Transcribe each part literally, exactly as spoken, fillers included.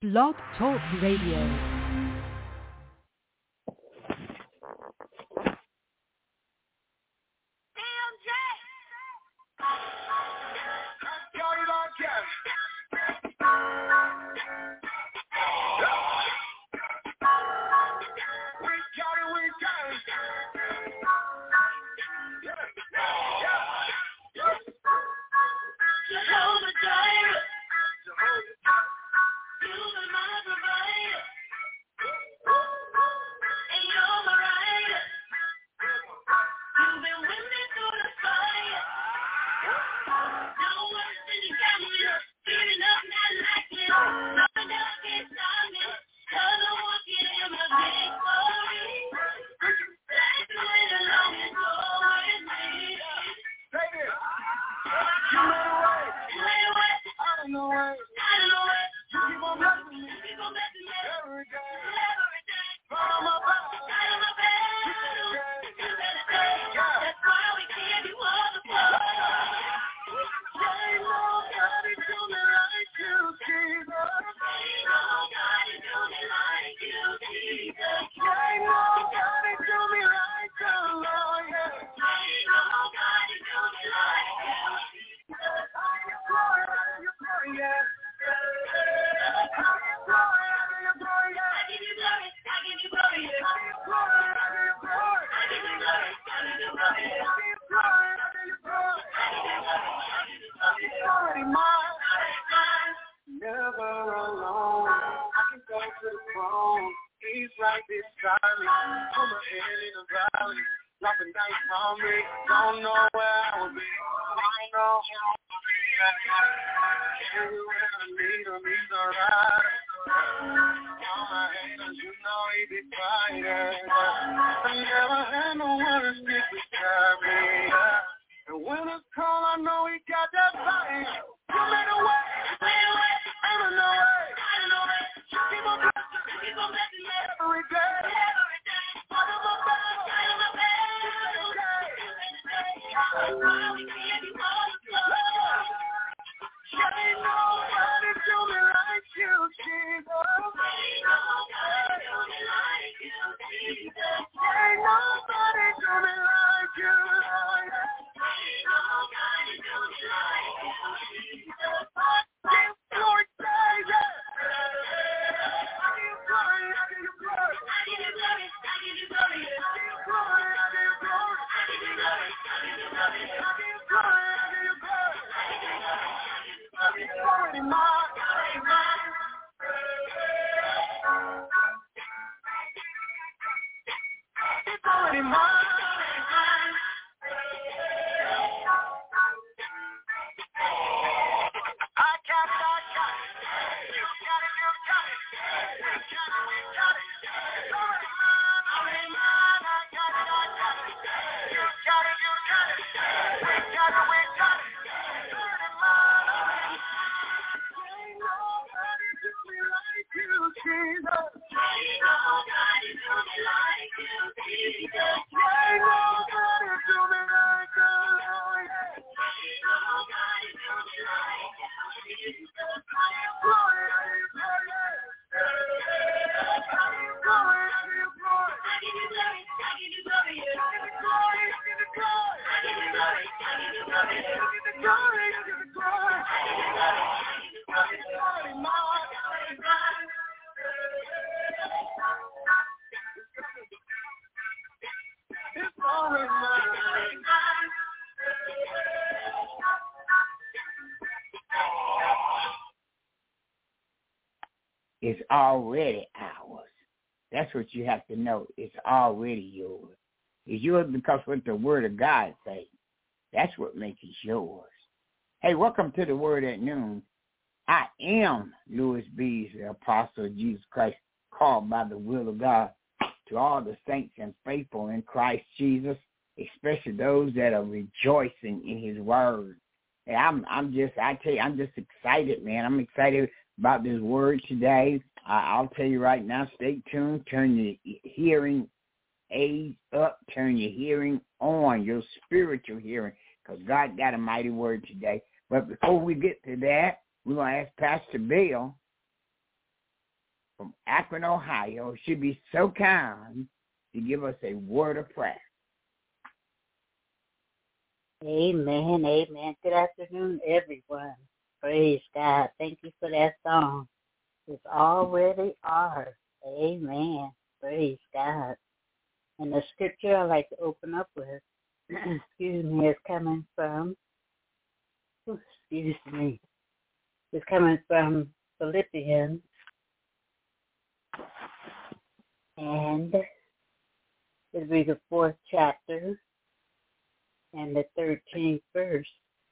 Blog Talk Radio. It's already ours. That's what you have to know. It's already yours. It's yours because what the Word of God says. That's what makes it yours. Hey, welcome to the Word at Noon. I am Louis Bees, the apostle of Jesus Christ, called by the will of God to all the saints and faithful in Christ Jesus, especially those that are rejoicing in his word. And I'm I'm just, I tell you, I'm just excited, man. I'm excited about this word today. Uh, I'll tell you right now, stay tuned. Turn your hearing aids up. Turn your hearing on, your spiritual hearing, because God got a mighty word today. But before we get to that, we're going to ask Pastor Bill from Akron, Ohio, should be so kind to give us a word of prayer. Amen, amen. Good afternoon, everyone. Praise God. Thank you for that song. It's already ours. Amen. Praise God. And the scripture I like to open up with, excuse me, is coming from, excuse me, is coming from Philippians, and it'll be the fourth chapter and the thirteenth verse.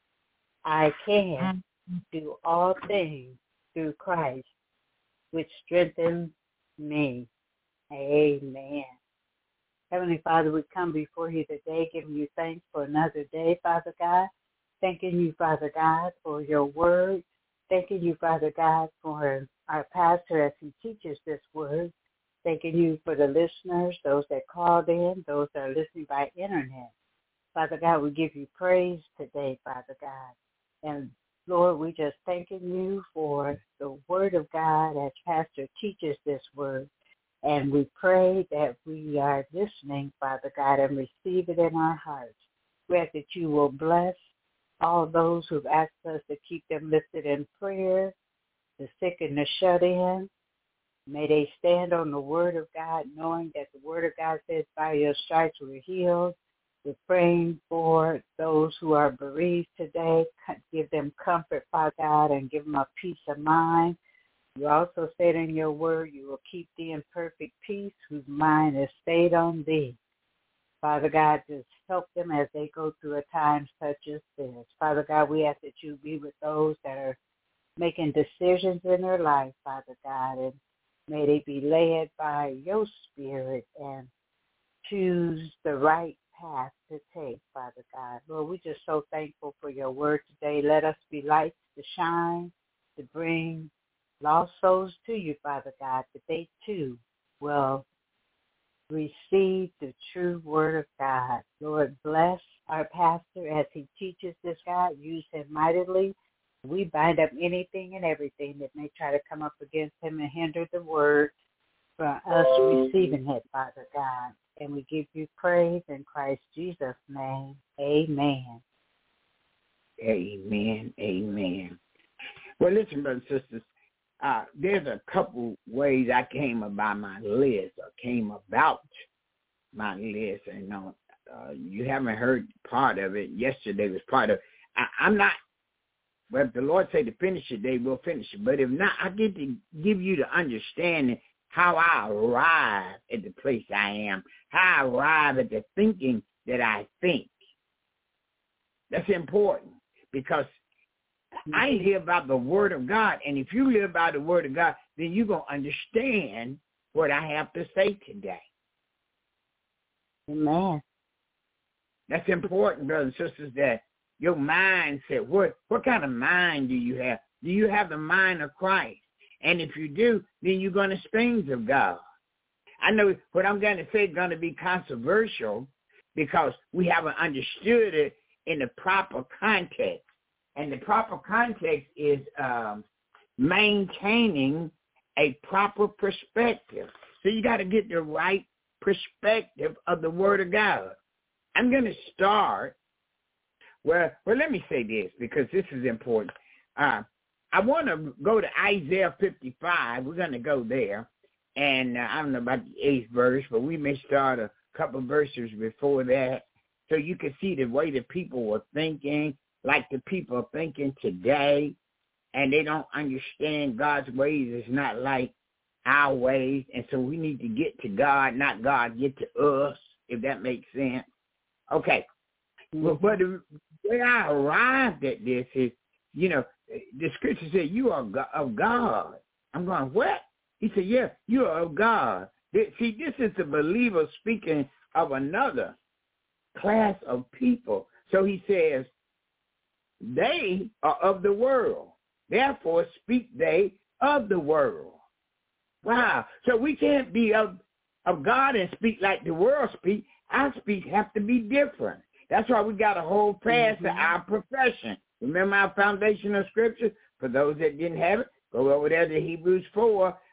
I can do all things through Christ, which strengthens me. Amen. Heavenly Father, we come before you today, giving you thanks for another day, Father God. Thanking you, Father God, for your word. Thanking you, Father God, for our pastor as he teaches this word. Thanking you for the listeners, those that called in, those that are listening by internet. Father God, we give you praise today, Father God. And Lord, we just thanking you for the word of God as pastor teaches this word. And we pray that we are listening, Father God, and receive it in our hearts. We ask that you will bless all those who've asked us to keep them lifted in prayer, the sick and the shut in. May they stand on the word of God, knowing that the word of God says, by your stripes we're healed. We're praying for those who are bereaved today. Give them comfort, Father God, and give them a peace of mind. You also said in your word, you will keep thee in perfect peace, whose mind is stayed on thee. Father God, just help them as they go through a time such as this. Father God, we ask that you be with those that are making decisions in their life, Father God, and may they be led by your spirit and choose the right path to take, Father God. Lord, we're just so thankful for your word today. Let us be lights to shine, to bring lost souls to you, Father God, that they too will receive the true word of God. Lord, bless our pastor as he teaches this, God. Use him mightily. We bind up anything and everything that may try to come up against him and hinder the word from us receiving it, Father God. And we give you praise in Christ Jesus' name. Amen. Amen. Amen. Well, listen, brothers and sisters, uh, there's a couple ways I came about my list or came about my list. And uh, uh, you haven't heard part of it. Yesterday was part of it. I, I'm not, well, if the Lord say to finish it, they will finish it. But if not, I get to give you the understanding how I arrive at the place I am, how I arrive at the thinking that I think. That's important because I live by the word of God. And if you live by the word of God, then you're going to understand what I have to say today. Amen. That's important, brothers and sisters, that your mindset, what, what kind of mind do you have? Do you have the mind of Christ? And if you do, then you're going to speak things of God. I know what I'm going to say is going to be controversial because we haven't understood it in the proper context. And the proper context is um, maintaining a proper perspective. So you got to get the right perspective of the Word of God. I'm going to start, well, well, let me say this because this is important. Uh, I want to go to Isaiah fifty-five. We're going to go there. And uh, I don't know about the eighth verse, but we may start a couple of verses before that so you can see the way the people were thinking, like the people are thinking today, and they don't understand God's ways. It's not like our ways, and so we need to get to God, not God get to us, if that makes sense. Okay. Mm-hmm. Well, but the way I arrived at this is, you know, the scripture said, you are of God. I'm going, what? He said, yeah, you are of God. See, this is the believer speaking of another class of people. So he says, they are of the world. Therefore, speak they of the world. Wow. So we can't be of, of God and speak like the world speak. Our speech have to be different. That's why we got to hold fast mm-hmm. to our profession. Remember our foundational scripture? For those that didn't have it, go over there to Hebrews four,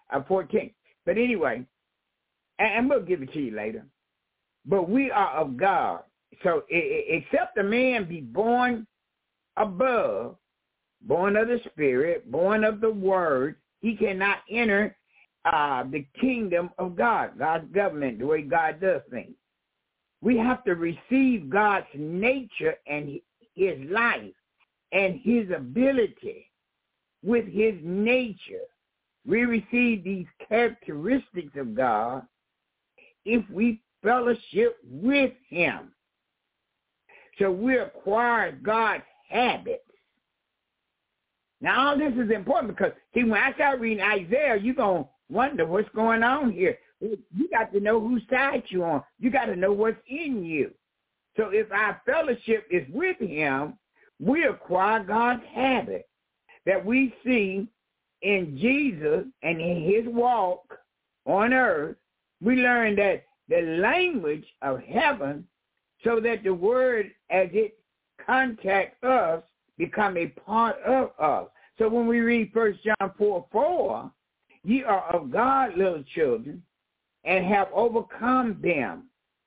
uh, fourteen. But anyway, and, and we'll give it to you later. But we are of God. So I- I- except a man be born above, born of the Spirit, born of the Word, he cannot enter uh, the kingdom of God, God's government, the way God does things. We have to receive God's nature and his life and his ability with his nature. We receive these characteristics of God if we fellowship with him. So we acquire God's habits. Now, all this is important because, see, when I start reading Isaiah, you're going to wonder what's going on here. You got to know whose side you're on. You got to know what's in you. So if our fellowship is with him, we acquire God's habit that we see in Jesus and in his walk on earth. We learn that the language of heaven, so that the word as it contacts us become a part of us. So when we read First John four four, ye are of God, little children, and have overcome them.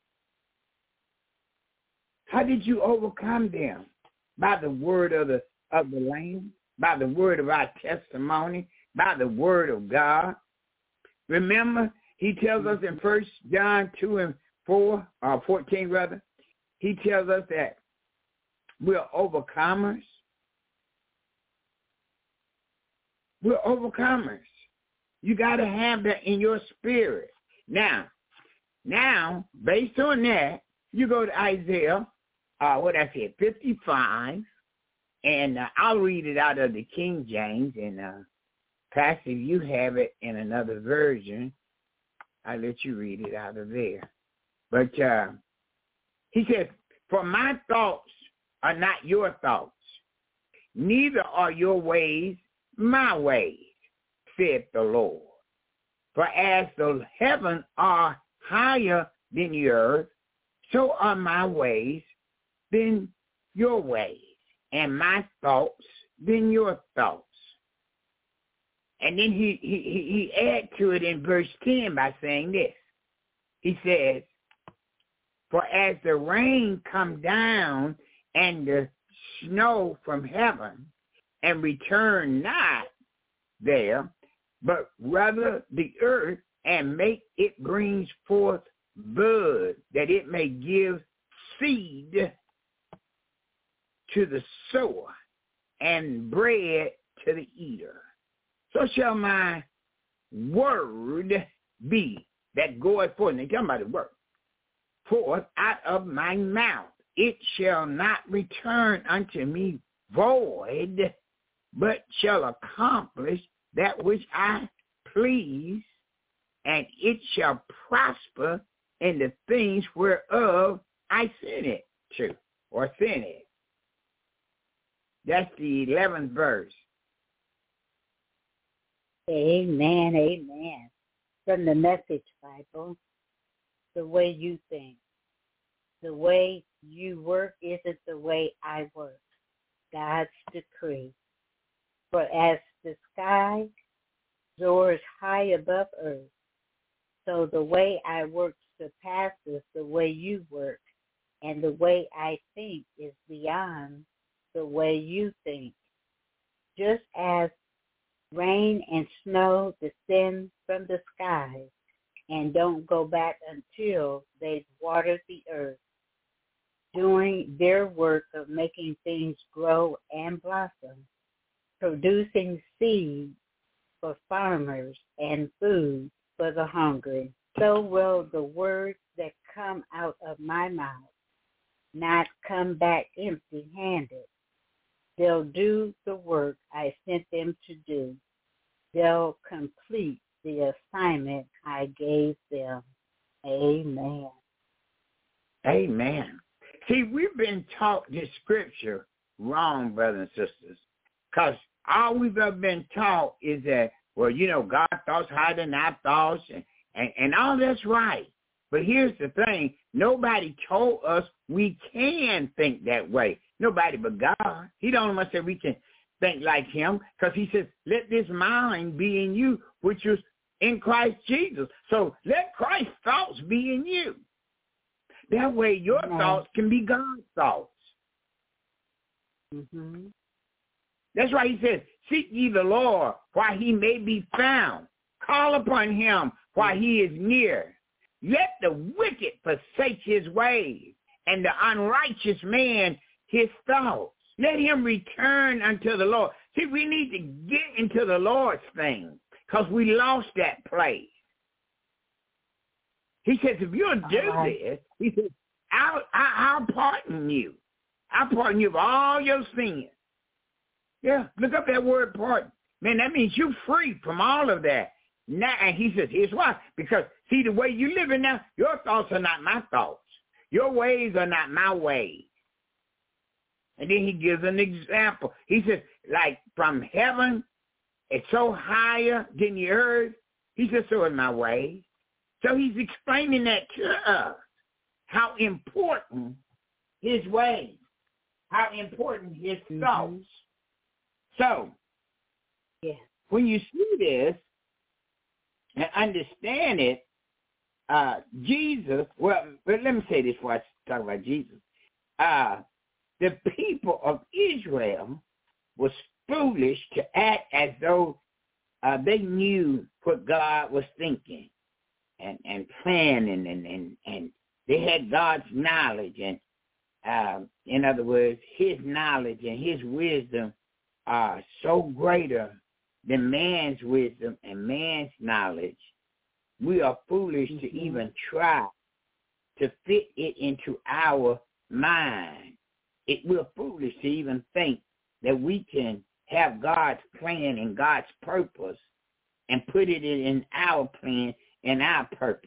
How did you overcome them? By the word of the of the Lamb, by the word of our testimony, by the word of God. Remember, he tells us in First John two and four, or fourteen rather, he tells us that we're overcomers. We're overcomers. You got to have that in your spirit. Now, now, based on that, you go to Isaiah, uh, what I said, fifty-five, and uh, I'll read it out of the King James, and uh, Pastor, if you have it in another version, I'll let you read it out of there. But uh, he says, for my thoughts are not your thoughts, neither are your ways my ways, saith the Lord. For as the heavens are higher than the earth, so are my ways than your ways, and my thoughts than your thoughts. And then he, he, he adds to it in verse ten by saying this. He says, for as the rain come down and the snow from heaven, and return not there, but rather the earth, and make it brings forth bud, that it may give seed to the sower and bread to the eater. So shall my word be that goeth forth. Now, talking about the word. Forth out of my mouth. It shall not return unto me void, but shall accomplish that which I please, and it shall prosper in the things whereof I sent it to, or sent it. That's the eleventh verse. Amen, amen. From the Message Bible, the way you think. The way you work isn't the way I work. God's decree. For as the sky soars high above earth, so the way I work surpasses the way you work, and the way I think is beyond the way you think. Just as rain and snow descend from the skies and don't go back until they've watered the earth, doing their work of making things grow and blossom, producing seed for farmers and food for the hungry, so will the words that come out of my mouth not come back empty-handed. They'll do the work I sent them to do. They'll complete the assignment I gave them. Amen. Amen. See, we've been taught this scripture wrong, brothers and sisters, because all we've ever been taught is that, well, you know, God's thoughts higher than our thoughts, and, and, and all that's right. But here's the thing. Nobody told us we can think that way. Nobody but God. He the only one said we can think like him, because he says, let this mind be in you, which was in Christ Jesus. So let Christ's thoughts be in you. That way your Amen. thoughts can be God's thoughts. Mm-hmm. That's why he says, seek ye the Lord while he may be found. Call upon him while he is near. Let the wicked forsake his ways, and the unrighteous man his thoughts. Let him return unto the Lord. See, we need to get into the Lord's thing because we lost that place. He says, if you'll do right. this, he says, I'll, I'll pardon you. I'll pardon you of all your sins. Yeah, look up that word pardon. Man, that means you're free from all of that. Now, and he says, here's why. Because, see, the way you living now, your thoughts are not my thoughts. Your ways are not my ways. And then he gives an example. He says, like from heaven, it's so higher than the earth. He says, so in my ways. So he's explaining that to us, how important his ways, how important his mm-hmm. thoughts. So, yeah. when you see this and understand it, uh, Jesus, well, but let me say this before I talk about Jesus. Uh, the people of Israel was foolish to act as though uh, they knew what God was thinking and, and planning, and, and, and they had God's knowledge. And uh, in other words, his knowledge and his wisdom are so greater than man's wisdom and man's knowledge. We are foolish mm-hmm. to even try to fit it into our mind. It, we're foolish to even think that we can have God's plan and God's purpose and put it in our plan and our purpose.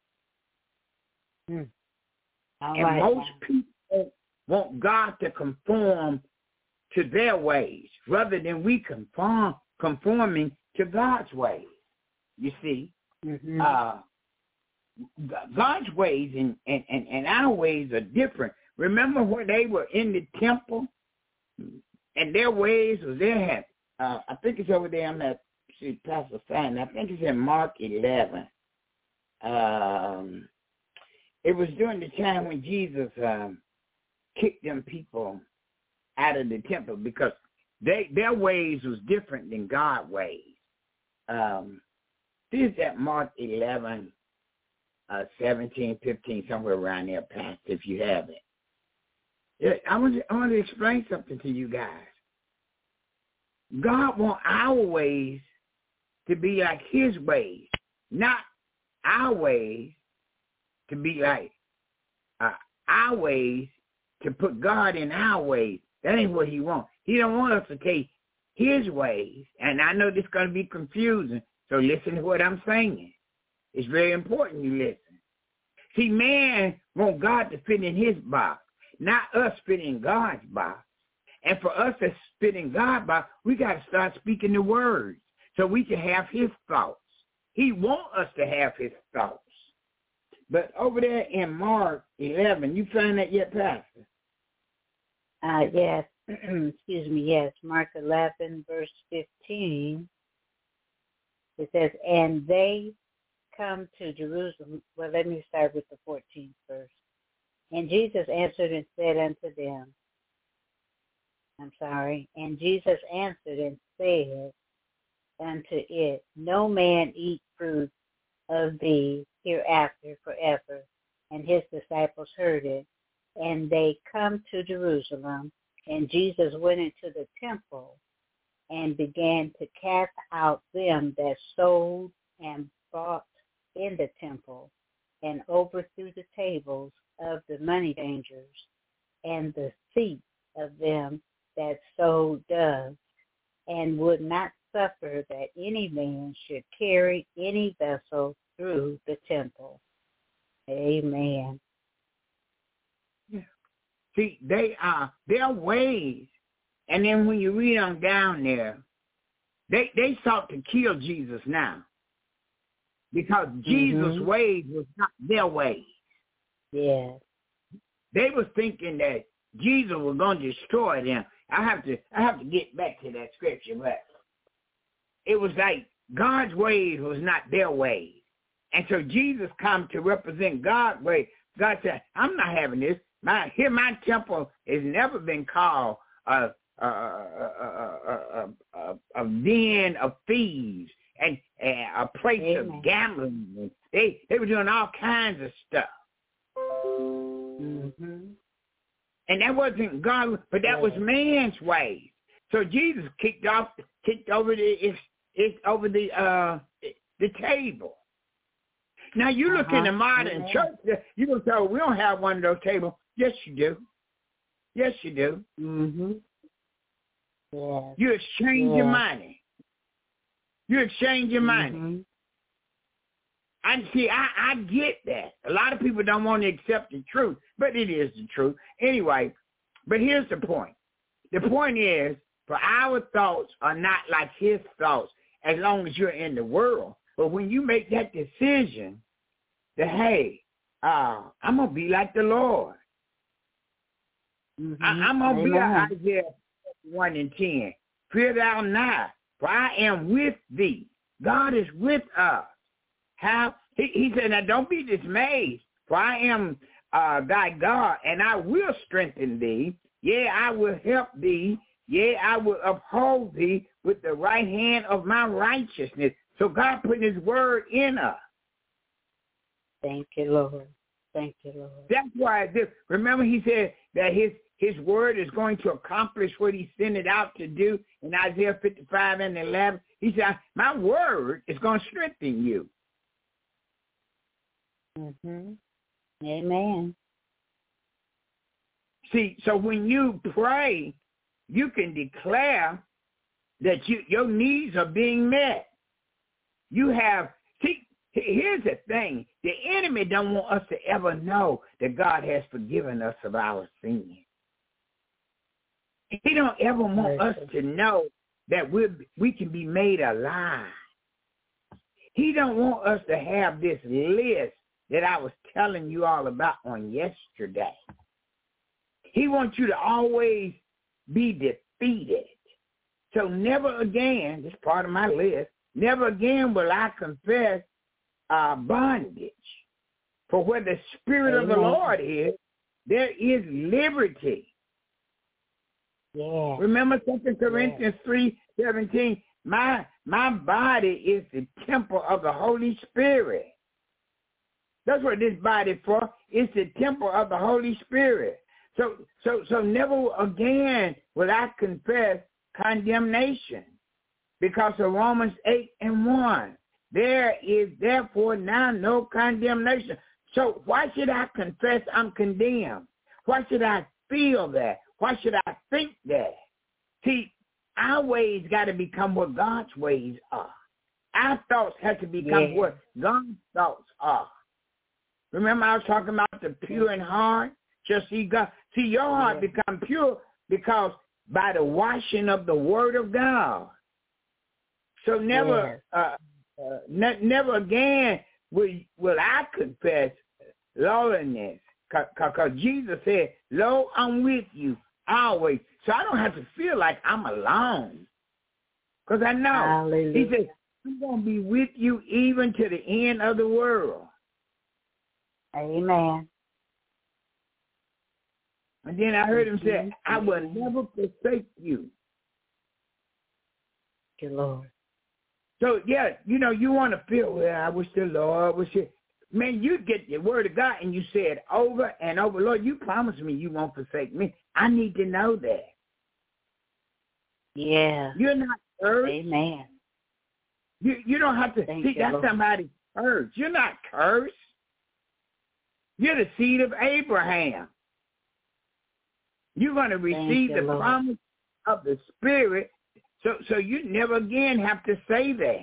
Mm. And right, most now. people want God to conform to their ways rather than we conform conforming to God's ways. You see, mm-hmm. uh, God's ways and, and, and, and our ways are different. Remember when they were in the temple and their ways was they had, uh, I think it's over there, I'm not see Pastor Simon, I think it's in Mark eleven. Um, it was during the time when Jesus um, kicked them people out of the temple because they their ways was different than God's ways. Um, this is at Mark eleven, uh, seventeen, fifteen, somewhere around there, Pastor, if you have it. Yeah, I want to, I want to explain something to you guys. God wants our ways to be like his ways, not our ways to be like uh, our ways to put God in our ways. That ain't what he wants. He don't want us to take his ways. And I know this is going to be confusing, so listen to what I'm saying. It's very important you listen. See, man wants God to fit in his box, not us fit in God's box. And for us to fit in God's box, we got to start speaking the words so we can have his thoughts. He wants us to have his thoughts. But over there in Mark eleven, you find that yet, Pastor? Uh, yes. Excuse me, yes. Mark eleven, verse fifteen. It says, and they come to Jerusalem. Well, let me start with the fourteenth verse. And Jesus answered and said unto them, I'm sorry. And Jesus answered and said unto it, no man eat fruit of thee hereafter forever. And his disciples heard it. And they come to Jerusalem. And Jesus went into the temple and began to cast out them that sold and bought in the temple, and overthrew the tables of the money changers and the seats of them that sold doves, and would not suffer that any man should carry any vessel through the temple. Amen. Yeah. See, they are their ways, and then when you read on down there, they they sought to kill Jesus now, because Jesus' mm-hmm. ways was not their ways. Yes. They was thinking that Jesus was going to destroy them. I have to I have to get back to that scripture, but it was like God's ways was not their ways. And so Jesus come to represent God's way. God said, I'm not having this. My, here my temple has never been called a, a, a, a, a, a, a den of thieves and, and a place Amen. Of gambling. They, they were doing all kinds of stuff. Mm-hmm. And that wasn't God, but that was man's ways. So Jesus kicked off, kicked over the, it's, it's over the, uh, the table. Now you look uh-huh. in the modern yeah. church, you don't say, we don't have one of those tables. Yes, you do. Yes, you do. Mm-hmm. Yeah. You exchange yeah. your money. You exchange your mm-hmm. money. I see. I, I get that. A lot of people don't want to accept the truth, but it is the truth anyway. But here's the point. The point is, for our thoughts are not like His thoughts, as long as you're in the world. But when you make that decision, that hey, uh, I'm gonna be like the Lord. Mm-hmm. I, I'm gonna Amen. be like Isaiah one and ten. Fear thou not, for I am with thee. God is with us. How he, he said, now don't be dismayed, for I am uh, thy God, and I will strengthen thee. Yea, I will help thee. Yea, I will uphold thee with the right hand of my righteousness. So God put His word in us. Thank you, Lord. Thank you, Lord. That's why this, remember He said that His His word is going to accomplish what He sent it out to do in Isaiah fifty-five and eleven. He said, my word is going to strengthen you. Mm-hmm. Amen. See, so when you pray, you can declare that you, your needs are being met. You have, see, here's the thing. The enemy don't want us to ever know that God has forgiven us of our sins. He don't ever want us to know that we we can be made alive. He don't want us to have this list that I was telling you all about on yesterday. He wants you to always be defeated. So never again, this is part of my list, never again will I confess uh, bondage. For where the Spirit Amen. Of the Lord is, there is liberty. Yeah. Remember Second Corinthians yeah. three seventeen, my, my body is the temple of the Holy Spirit. That's what this body for. It's the temple of the Holy Spirit. So, so, so never again will I confess condemnation, because of Romans eight and one. There is therefore now no condemnation. So why should I confess I'm condemned? Why should I feel that? Why should I think that? See, our ways got to become what God's ways are. Our thoughts have to become yeah. what God's thoughts are. Remember I was talking about the pure in heart? Just see God. See, your heart yeah. become pure because by the washing of the Word of God. So never, yeah. uh, uh, ne- never again will will I confess lowliness, because Jesus said, "Lo, I'm with you always." So I don't have to feel like I'm alone, because I know Hallelujah. He said, "I'm going to be with you even to the end of the world." Amen. And then I heard Him say, "I will never forsake you." Thank you, Lord. So, yeah, you know, you want to feel, well, I wish the Lord was here. Man, you get the word of God and you say it over and over. Lord, you promised me you won't forsake me. I need to know that. Yeah. You're not cursed. Amen. You you don't have to. Thank see, you, that's Lord. somebody cursed. You're not cursed. You're the seed of Abraham. You're going to receive you, the Lord. promise of the Spirit. So so you never again have to say that.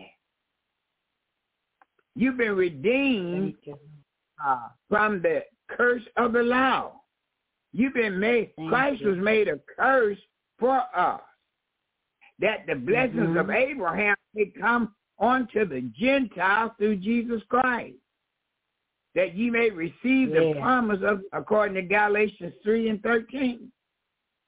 You've been redeemed you. uh, from the curse of the law. You've been made, Thank Christ you. was made a curse for us, that the blessings mm-hmm. of Abraham may come onto the Gentiles through Jesus Christ, that ye may receive yeah. the promise of, according to Galatians three and thirteen.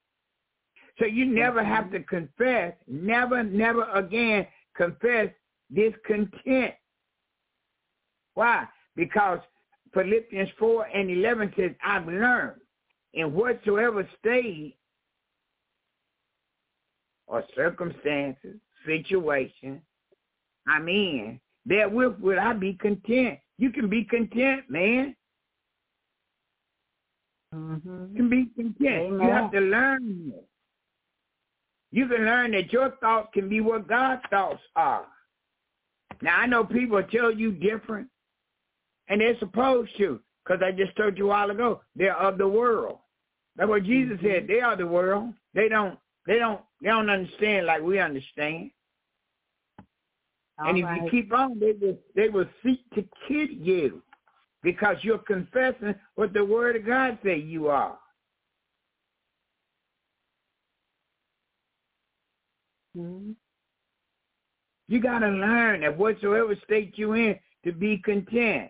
So you never have to confess, never, never again confess discontent. Why? Because Philippians four and eleven says, I've learned in whatsoever state or circumstances, situation I'm in, therewith will I be content. You can be content, man. Mm-hmm. You can be content. Amen. You have to learn it. You can learn that your thoughts can be what God's thoughts are. Now, I know people tell you different, and they're supposed to, because I just told you a while ago, they're of the world. That's what Jesus mm-hmm. said. They are the world. They don't, they don't, they don't understand like we understand. All and if right. you keep on, they will, they will seek to kill you because you're confessing what the Word of God say you are. Mm-hmm. You got to learn that whatsoever state you're in to be content.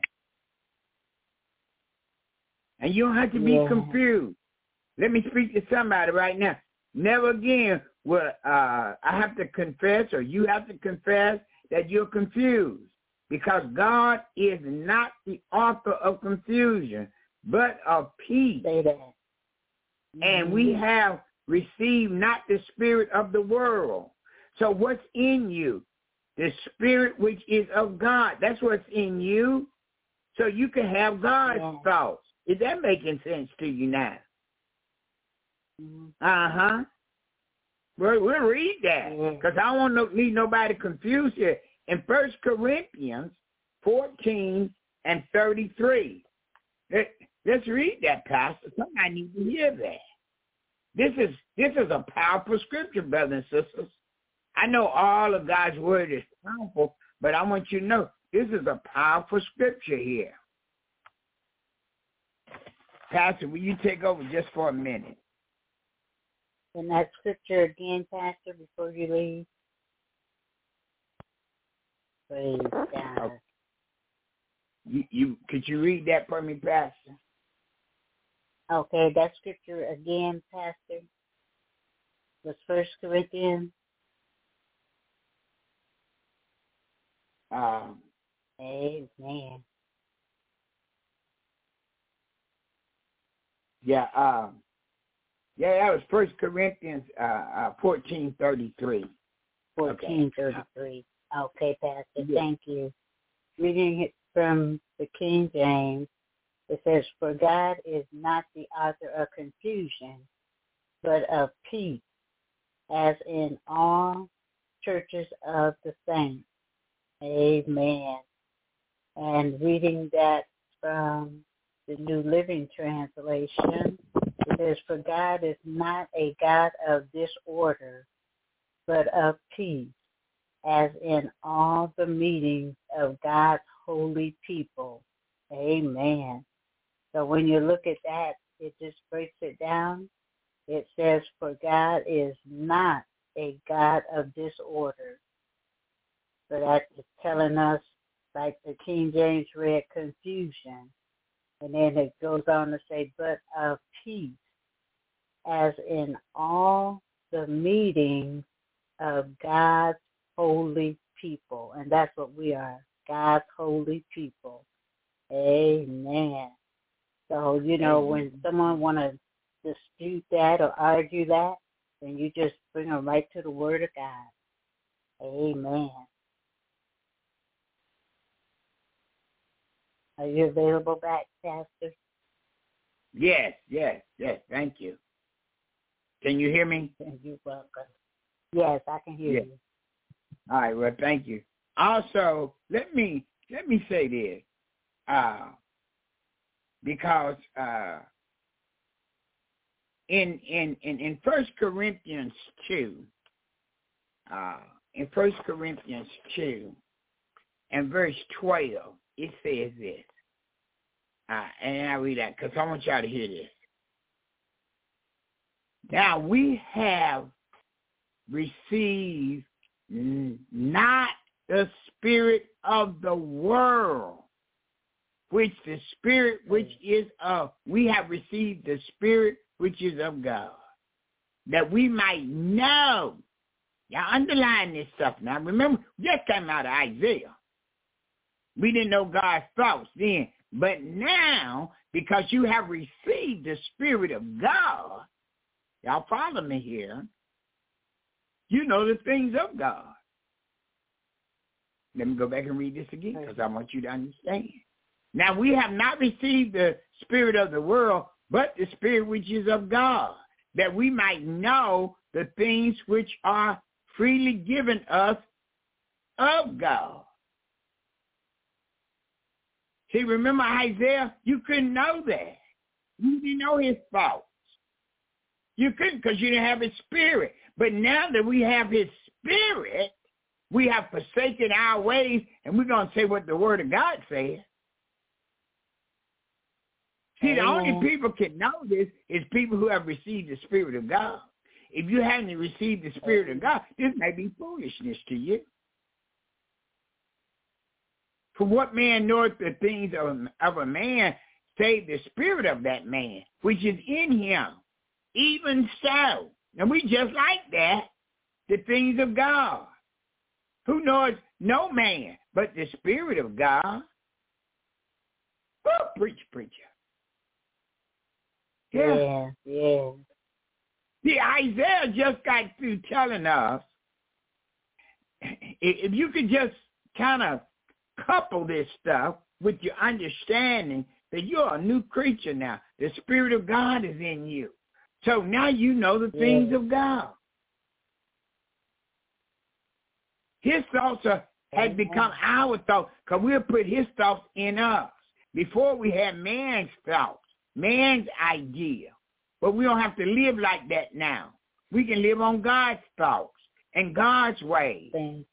And you don't have to be yeah. confused. Let me speak to somebody right now. Never again will uh, I have to confess or you have to confess that you're confused, because God is not the author of confusion, but of peace. Say that. Mm-hmm. And we have received not the spirit of the world. So what's in you? The spirit which is of God. That's what's in you. So you can have God's yeah. thoughts. Is that making sense to you now? Mm-hmm. Uh-huh. Well, we'll read that because I don't want to need nobody confused here. In First Corinthians fourteen and thirty-three. Let, let's read that, Pastor. Somebody needs to hear that. This is this is a powerful scripture, brothers and sisters. I know all of God's word is powerful, but I want you to know this is a powerful scripture here. Pastor, will you take over just for a minute? And that scripture again, Pastor, before you leave. Praise God. Okay. You, you, could you read that for me, Pastor? Okay, that scripture again, Pastor, was First Corinthians. Um, Amen. Yeah, um, yeah, that was First Corinthians uh, uh, fourteen thirty-three. Fourteen thirty-three. Okay, Pastor. Yeah. Thank you. Reading it from the King James, it says, "For God is not the author of confusion, but of peace, as in all churches of the saints." Amen. And reading that from the New Living Translation, it says, "For God is not a God of disorder, but of peace, as in all the meetings of God's holy people." Amen. So when you look at that, it just breaks it down. It says, for God is not a God of disorder. So that is telling us, like the King James read, confusion. And then it goes on to say, but of peace, as in all the meetings of God's holy people. And that's what we are, God's holy people. Amen. So, you know, when someone want to dispute that or argue that, then you just bring them right to the Word of God. Amen. Are you available back, Pastor? Yes, yes, yes. Thank you. Can you hear me? You're welcome. Yes, I can hear yes. you. All right. Well, thank you. Also, let me let me say this, uh, because uh, in in in in First Corinthians two, uh, in First Corinthians two, and verse twelve, it says this. Uh, and I read that because I want y'all to hear this. Now we have received not the spirit of the world, which the spirit which is of, we have received the spirit which is of God, that we might know Y'all underline this stuff now. Remember, we just came out of Isaiah. We didn't know God's thoughts then. But now, because you have received the Spirit of God, y'all follow me here, you know the things of God. Let me go back and read this again because I want you to understand. Now, we have not received the spirit of the world, but the Spirit which is of God, that we might know the things which are freely given us of God. See, remember Isaiah? You couldn't know that. You didn't know his thoughts. You couldn't because you didn't have his spirit. But now that we have his spirit, we have forsaken our ways, and we're going to say what the Word of God says. See, the only people can know this is people who have received the Spirit of God. If you haven't received the Spirit of God, this may be foolishness to you. For what man knoweth the things of, of a man, save the spirit of that man, which is in him? Even so. And we just like that, the things of God. Who knows no man but the Spirit of God? Oh, preach, preacher. Yeah, yeah. See, Isaiah just got through telling us, if you could just kind of couple this stuff with your understanding that you're a new creature now. The Spirit of God is in you. So now you know the yeah. things of God. His thoughts are, had become our thoughts because we'll put his thoughts in us. Before we had man's thoughts, man's idea. But we don't have to live like that now. We can live on God's thoughts and God's ways.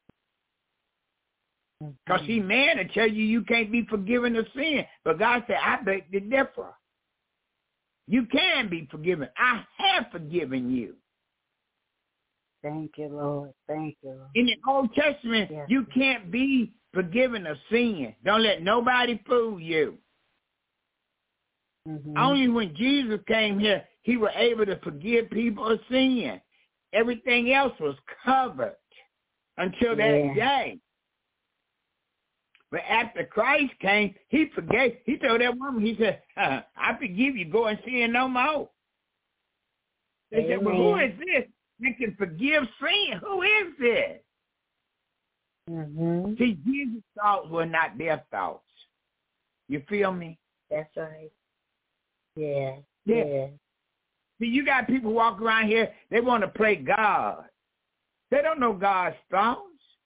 Because see, man will tell you you can't be forgiven of sin. But God said, I beg to differ. You can be forgiven. I have forgiven you. Thank you, Lord. Thank you, Lord. In the Old Testament, yes. you can't be forgiven of sin. Don't let nobody fool you. Mm-hmm. Only when Jesus came here, he was able to forgive people of sin. Everything else was covered until that yeah. day. But after Christ came, he forgave. He told that woman, he said, uh, I forgive you. Go and sin no more. They Amen. Said, well, who is this that can forgive sin? Who is this? Mm-hmm. See, Jesus' thoughts were not their thoughts. You feel me? That's right. Yeah. Yeah. yeah. See, you got people walk around here, they want to play God. They don't know God's thoughts.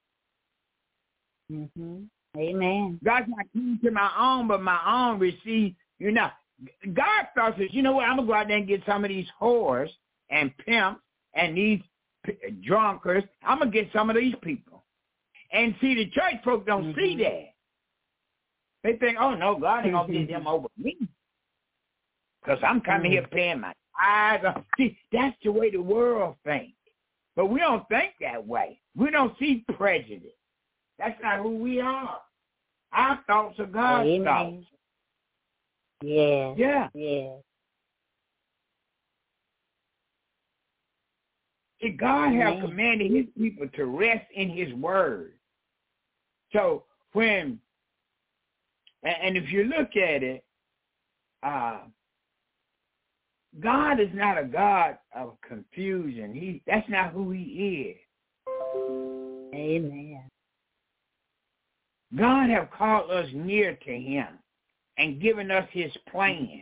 Mm-hmm. Amen. God's not coming to my own, but my own receive, you know. God thought says, you know what, I'm going to go out there and get some of these whores and pimps and these p- drunkards. I'm going to get some of these people. And see, the church folk don't mm-hmm. see that. They think, oh, no, God ain't going to get them over me. Because I'm coming mm-hmm. here paying my tithes. See, that's the way the world thinks. But we don't think that way. We don't see prejudice. That's not who we are. Our thoughts are God's Amen. Thoughts. Yeah. Yeah. Yeah. See, God Amen. Has commanded his people to rest in his word. So when, and if you look at it, uh, God is not a God of confusion. He that's not who he is. Amen. God have called us near to him and given us his plan.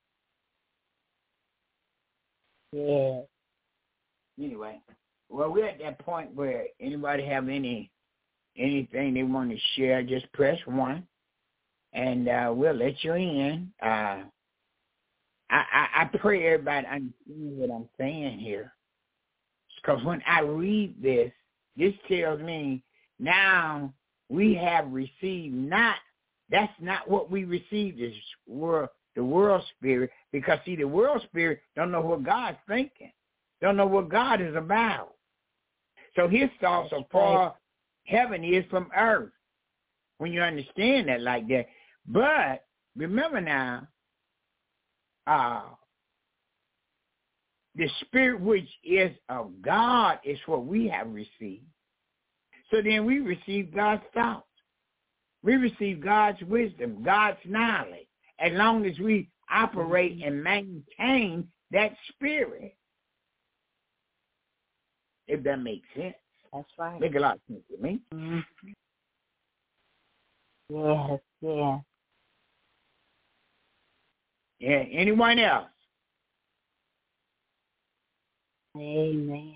Yeah. Anyway, well, we're at that point where anybody have any anything they want to share, just press one, and uh, we'll let you in. Uh, I, I, I pray everybody understands what I'm saying here. Because when I read this, this tells me now we have received not, that's not what we received, is world, the world spirit. Because, see, the world spirit don't know what God's thinking. Don't know what God is about. So his thoughts are far, heaven is from earth, when you understand that like that. But remember now, Uh, the Spirit which is of God is what we have received. So then we receive God's thoughts. We receive God's wisdom, God's knowledge, as long as we operate and maintain that Spirit. If that makes sense. That's right. Make a lot of sense to me. Mm-hmm. Yes, yes. Yeah, anyone else? Amen.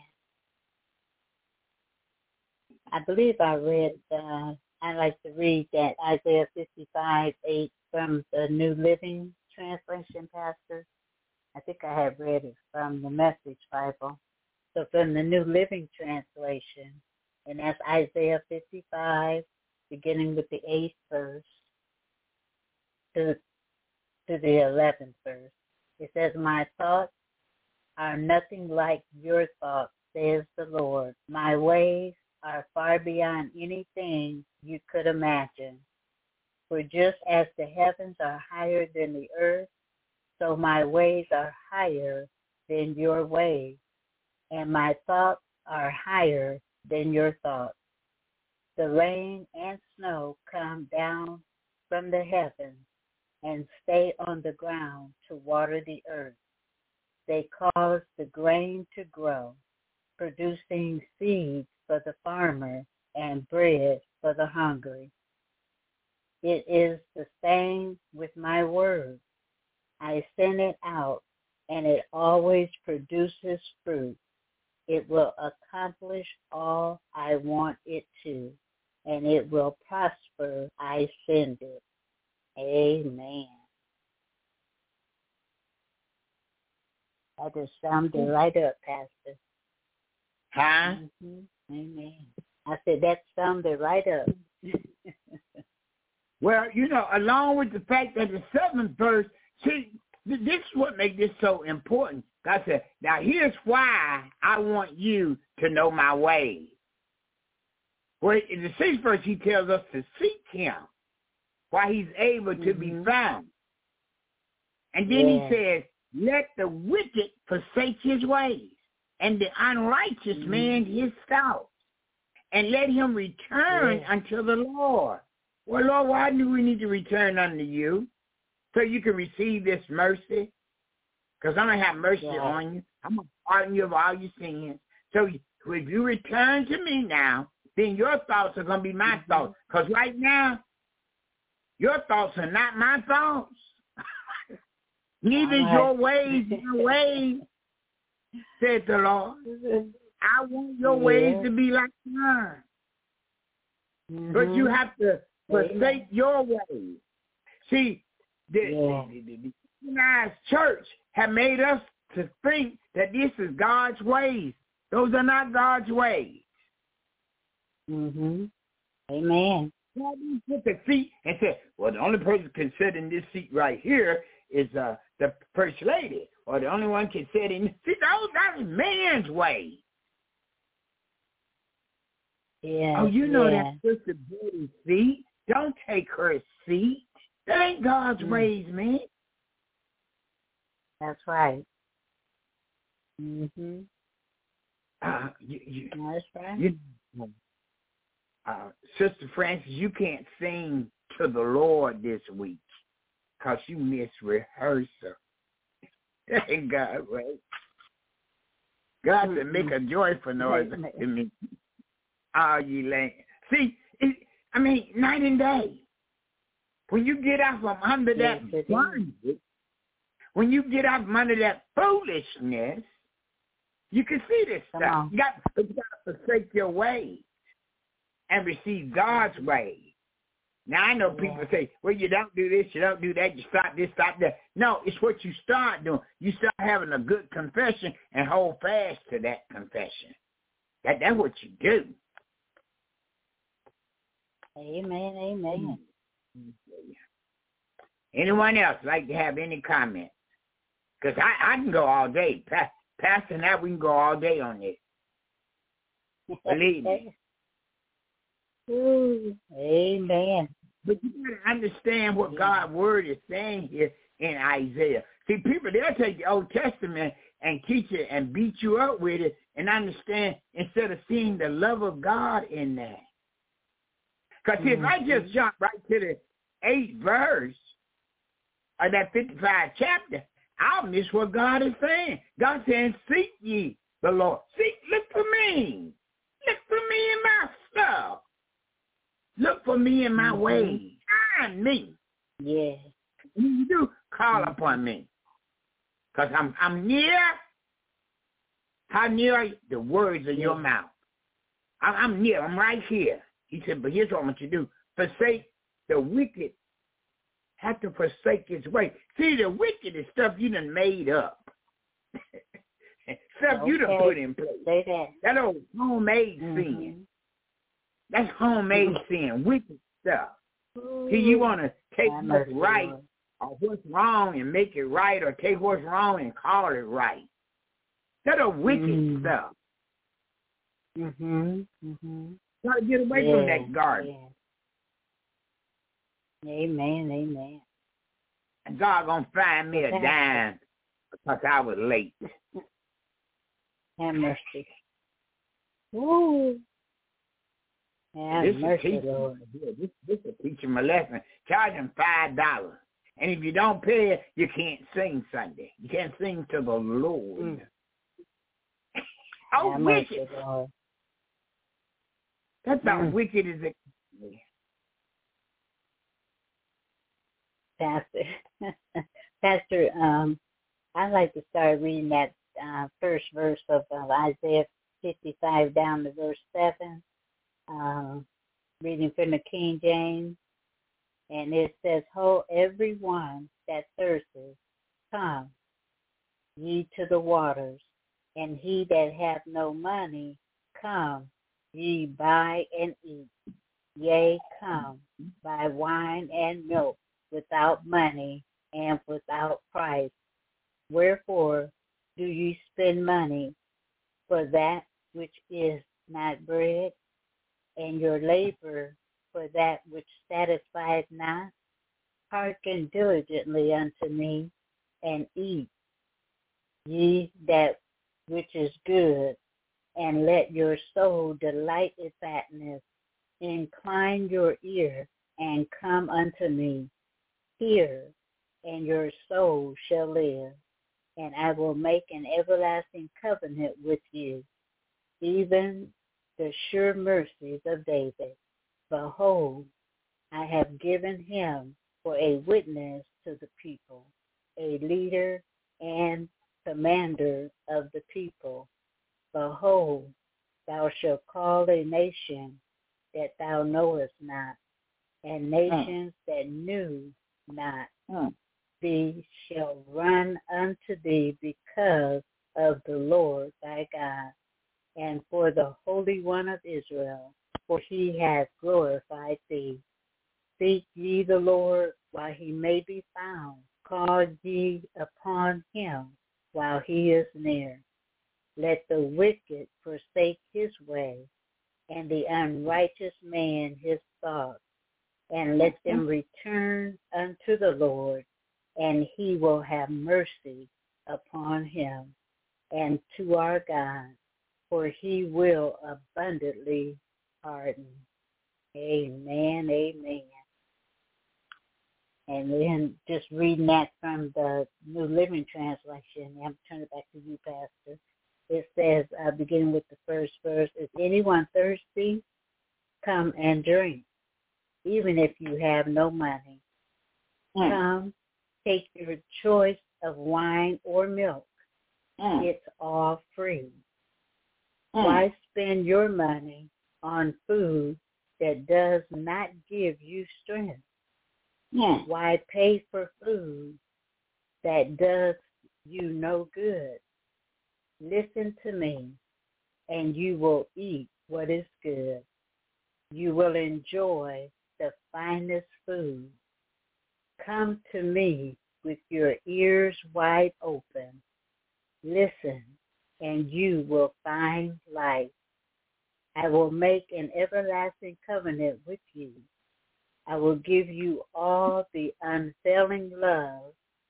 I believe I read, uh, I like to read that Isaiah fifty-five eight from the New Living Translation, Pastor. I think I have read it from the Message Bible. So from the New Living Translation, and that's Isaiah fifty-five, beginning with the eighth verse to, to the eleventh verse. It says, my thoughts are nothing like your thoughts, says the Lord. My ways are far beyond anything you could imagine. For just as the heavens are higher than the earth, so my ways are higher than your ways, and my thoughts are higher than your thoughts. The rain and snow come down from the heavens and stay on the ground to water the earth. They cause the grain to grow, producing seeds for the farmer and bread for the hungry. It is the same with my word. I send it out, and it always produces fruit. It will accomplish all I want it to, and it will prosper. I send it. Amen. That just summed it right up, Pastor. Huh? Mm-hmm. Amen. I said that summed it right up. Well, you know, along with the fact that the seventh verse, see, this is what makes this so important. God said, now here's why I want you to know my ways. Well, in the sixth verse, he tells us to seek him while he's able to be found. And then yeah. he says, let the wicked forsake his ways, and the unrighteous mm-hmm. man his thoughts, and let him return yeah. unto the Lord. Well, Lord, why do we need to return unto you? So you can receive this mercy? Because I'm going to have mercy yeah. on you. I'm going to pardon you of all your sins. So if you return to me now, then your thoughts are going to be my mm-hmm. thoughts. Because right now, your thoughts are not my thoughts. Neither is your ways your ways, said the Lord. I want your yeah. ways to be like mine. Mm-hmm. But you have to forsake your ways. See, the, yeah. the, the, the organized church have made us to think that this is God's ways. Those are not God's ways. Mm-hmm. Amen. Well, you put the seat and say, well, the only person can sit in this seat right here is uh, the first lady, or the only one can sit in. See, those are man's ways. Yeah. Oh, you know yeah. that Sister Betty's seat? Don't take her seat. That ain't God's mm. ways, man. That's right. Mhm. Uh, you, you, That's right. You, uh, Sister Francis, you can't sing to the Lord this week because you missed rehearsal. That ain't God, right? God mm-hmm. said, make a joyful noise to me, all ye land. See, it, I mean, night and day. When you get out from under yes, that bondage, when you get out from under that foolishness, you can see this Come stuff. on. You got, you got to forsake your ways and receive God's ways. Now, I know people yeah. say, well, you don't do this, you don't do that, you stop this, stop that. No, it's what you start doing. You start having a good confession and hold fast to that confession. That, that's what you do. Amen, amen. Anyone else like to have any comments? Because I, I can go all day. Pa- Pastor and I, we can go all day on this. Believe me. Ooh, amen. But you got to understand what God's word is saying here in Isaiah. See, people, they'll take the Old Testament and teach it and beat you up with it and understand instead of seeing the love of God in that. Because mm-hmm. if I just jump right to the eighth verse of that fifty-five chapter, I'll miss what God is saying. God saying, seek ye the Lord. Seek, look for me. Look for me in my stuff. Look for me in my mm-hmm. ways. Find me. Yeah. You do call mm-hmm. upon me. Because I'm I'm near. How near are you? The words of yeah. your mouth. I'm, I'm near. I'm right here. He said, but here's what I want you to do. Forsake the wicked. Have to forsake his way. See, the wicked is stuff you done made up. Stuff okay. you done put in place. Say that. That old homemade mm-hmm. sin. That's homemade mm-hmm. sin, wicked stuff. Ooh. See, you want to take what's right Lord. or what's wrong and make it right, or take what's wrong and call it right. That old wicked mm. stuff. Mm-hmm. Mm-hmm. Try to get away yeah. from that garden. Yeah. Amen, amen. And God gonna find me a dime because I was late. Have mercy. Ooh. Have this mercy, is Lord. This, this is teaching my lesson. Charge him five dollars. And if you don't pay it, you can't sing Sunday. You can't sing to the Lord. Mm. Oh, Have wicked. mercy, Lord. That's how mm. wicked is it. Pastor, Pastor, um, I'd like to start reading that uh, first verse of uh, Isaiah fifty-five down to verse seven, uh, reading from the King James, and it says, "Ho, everyone that thirsteth, come ye to the waters, and he that hath no money, come ye buy and eat. Yea, come, buy wine and milk without money and without price. Wherefore do ye spend money for that which is not bread, and your labor for that which satisfieth not? Hearken diligently unto me, and eat ye that which is good, and let your soul delight in fatness. Incline your ear, and come unto me. Hear, and your soul shall live, and I will make an everlasting covenant with you, even the sure mercies of David. Behold, I have given him for a witness to the people, a leader and commander of the people. Behold, thou shalt call a nation that thou knowest not, and nations mm. that knew not mm. thee shall run unto thee because of the Lord thy God, and for the Holy One of Israel, for he hath glorified thee. Seek ye the Lord while he may be found. Call ye upon him while he is near. Let the wicked forsake his way, and the unrighteous man his thoughts, and let them return unto the Lord, and he will have mercy upon him, and to our God, for he will abundantly pardon. Amen, amen. And then just reading that from the New Living Translation, I'm turning it back to you, Pastor. It says, uh, beginning with the first verse, "Is anyone thirsty? Come and drink, even if you have no money. Mm. Come, take your choice of wine or milk. Mm. It's all free. Mm. Why spend your money on food that does not give you strength? Mm. Why pay for food that does you no good? Listen to me, and you will eat what is good. You will enjoy the finest food. Come to me with your ears wide open. Listen, and you will find life. I will make an everlasting covenant with you. I will give you all the unfailing love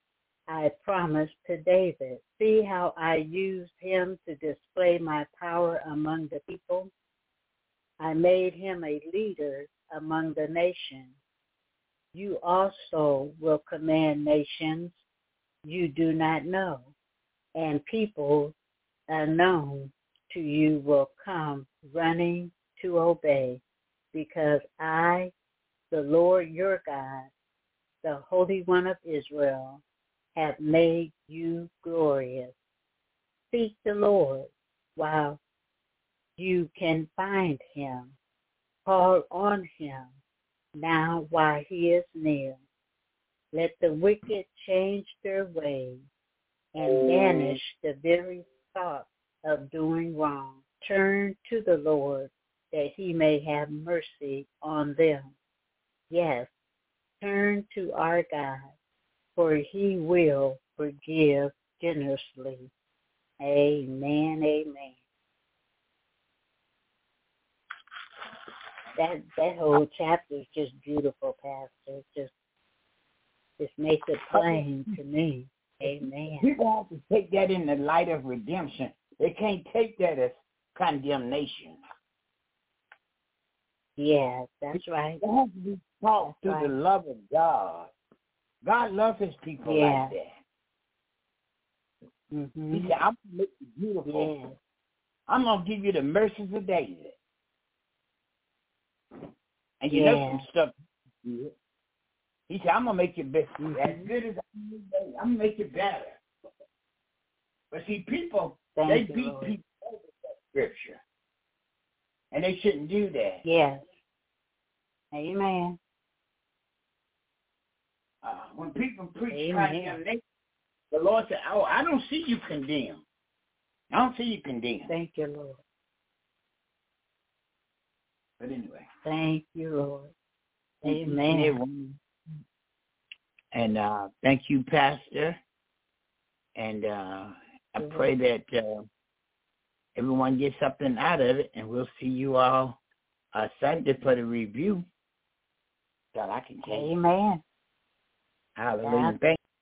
I promised to David. See how I used him to display my power among the people. I made him a leader among the nations. You also will command nations you do not know, and people unknown to you will come running to obey, because I, the Lord your God, the Holy One of Israel, have made you glorious. Seek the Lord while you can find him. Call on him now while he is near. Let the wicked change their ways and banish the very thought of doing wrong. Turn to the Lord that he may have mercy on them. Yes, turn to our God, for he will forgive generously. Amen, amen. That that whole chapter is just beautiful, Pastor. It just just makes it plain to me. Amen. People have to take that in the light of redemption. They can't take that as condemnation. Yes, that's right. They have to be taught through right. the love of God. God loves his people yeah. like that. Mm-hmm. He said, I'm going to make you beautiful. Yes. I'm going to give you the mercies of David. And you yeah. know some stuff. He said, I'm going to make you better. Mm-hmm. As good as I'm going to make you better. But see, people, Thank they you, beat Lord. people over that scripture. And they shouldn't do that. Yes. Amen. Uh, when people preach Amen. condemnation, the Lord said, oh, I don't see you condemned. I don't see you condemned. Thank you, Lord. But anyway. Thank you, Lord. Amen. And uh, thank you, Pastor. And uh, I pray that uh, everyone gets something out of it, and we'll see you all uh, Sunday for the review. That's all I can tell you. Amen. Hallelujah. Thank